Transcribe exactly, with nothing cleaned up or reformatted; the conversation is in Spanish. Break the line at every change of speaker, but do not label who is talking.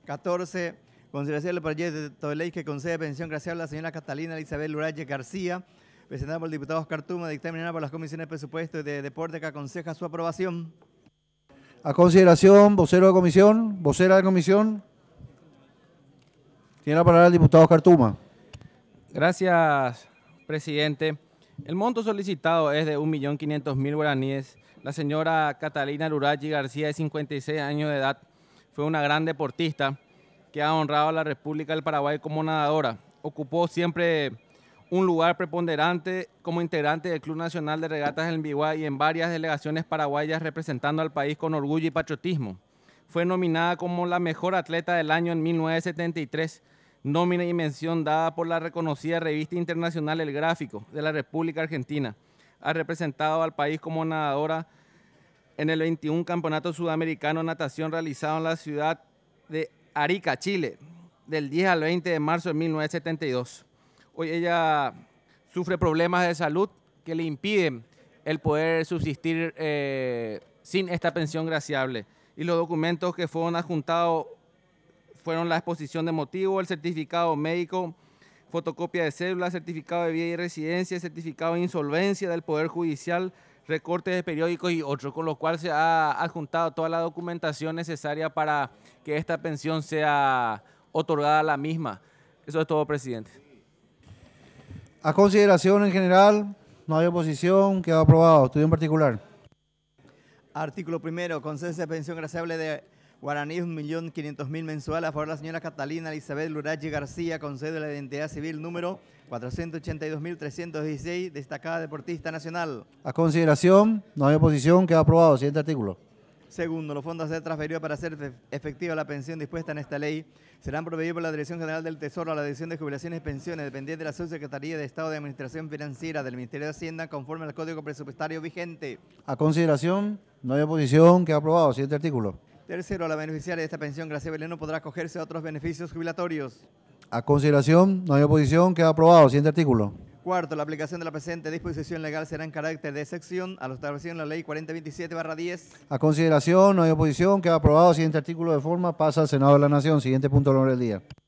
catorce. Consideración del proyecto de ley que concede pensión graciable a la señora Catalina Elizabeth Lurache García, presentada por el diputado Oscar Tuma, dictaminada por las comisiones de presupuesto y de deporte, que aconseja su aprobación.
A consideración, vocero de comisión, vocera de comisión. Tiene la palabra el diputado Oscar Tuma.
Gracias, presidente. El monto solicitado es de un millón quinientos mil guaraníes. La señora Catalina Lurache García, de cincuenta y seis años de edad, fue una gran deportista que ha honrado a la República del Paraguay como nadadora. Ocupó siempre un lugar preponderante como integrante del Club Nacional de Regatas del Mbiguá y en varias delegaciones paraguayas representando al país con orgullo y patriotismo. Fue nominada como la mejor atleta del año en mil novecientos setenta y tres, nómina y mención dada por la reconocida revista internacional El Gráfico de la República Argentina. Ha representado al país como nadadora en el veintiún Campeonato Sudamericano de Natación realizado en la ciudad de Arica, Chile, del diez al veinte de marzo de mil novecientos setenta y dos. Hoy ella sufre problemas de salud que le impiden el poder subsistir eh, sin esta pensión graciable. Y los documentos que fueron adjuntados fueron la exposición de motivo, el certificado médico, fotocopia de cédula, certificado de vida y residencia, certificado de insolvencia del Poder Judicial, recortes de periódicos y otros, con lo cual se ha adjuntado toda la documentación necesaria para que esta pensión sea otorgada a la misma. Eso es todo, presidente.
A consideración en general, no hay oposición, queda aprobado. Estudio en particular.
Artículo primero, concede pensión graciable de guaraníes un millón quinientos mil mensual a favor de la señora Catalina Elizabeth Lurache García, con cédula de la identidad civil número cuatrocientos ochenta y dos mil trescientos dieciséis, destacada deportista nacional.
A consideración, no hay oposición, queda aprobado. Siguiente artículo.
Segundo, los fondos a ser transferidos para hacer efectiva la pensión dispuesta en esta ley serán proveídos por la Dirección General del Tesoro a la Dirección de Jubilaciones y Pensiones, dependiente de la Subsecretaría de Estado de Administración Financiera del Ministerio de Hacienda, conforme al Código Presupuestario vigente.
A consideración, no hay oposición, queda aprobado. Siguiente artículo.
Tercero, la beneficiaria de esta pensión graciable no podrá acogerse a otros beneficios jubilatorios.
A consideración, no hay oposición, queda aprobado. Siguiente artículo.
Cuarto, la aplicación de la presente disposición legal será en carácter de excepción a lo establecido en la Ley cuarenta veintisiete barra diez.
A consideración, no hay oposición, queda aprobado. Siguiente artículo de forma, pasa al Senado de la Nación. Siguiente punto del orden del día.